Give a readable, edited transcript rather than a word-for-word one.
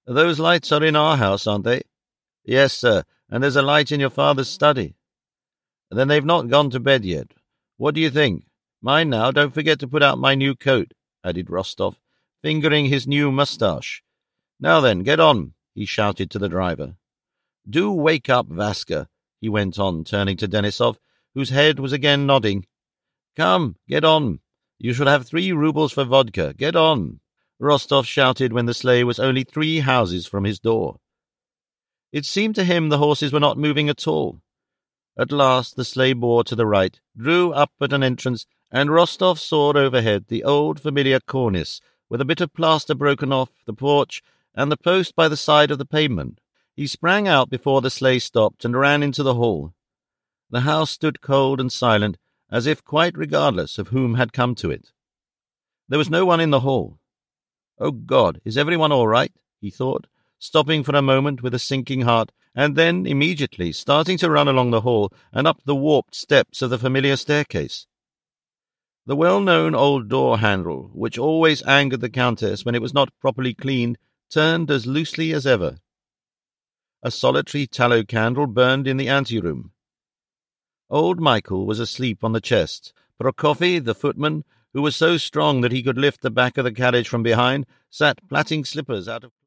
Those lights are in our house, aren't they? Yes, sir, and there's a light in your father's study. Then they've not gone to bed yet. What do you think? Mind now, don't forget to put out my new coat, added Rostov, fingering his new moustache. Now then, get on, he shouted to the driver. Do wake up, Vaska, he went on, turning to Denisov, whose head was again nodding. Come, get on. You shall have 3 rubles for vodka. Get on, Rostov shouted when the sleigh was only 3 houses from his door. It seemed to him the horses were not moving at all. At last the sleigh bore to the right, drew up at an entrance, and Rostov saw overhead the old familiar cornice, with a bit of plaster broken off, the porch, and the post by the side of the pavement. He sprang out before the sleigh stopped and ran into the hall. The house stood cold and silent, as if quite regardless of whom had come to it. There was no one in the hall. Oh God, is everyone all right? He thought, stopping for a moment with a sinking heart, and then immediately starting to run along the hall and up the warped steps of the familiar staircase. The well-known old door-handle, which always angered the Countess when it was not properly cleaned, turned as loosely as ever. A solitary tallow candle burned in the anteroom. Old Michael was asleep on the chest. Prokofy, the footman, who was so strong that he could lift the back of the carriage from behind, sat plaiting slippers out of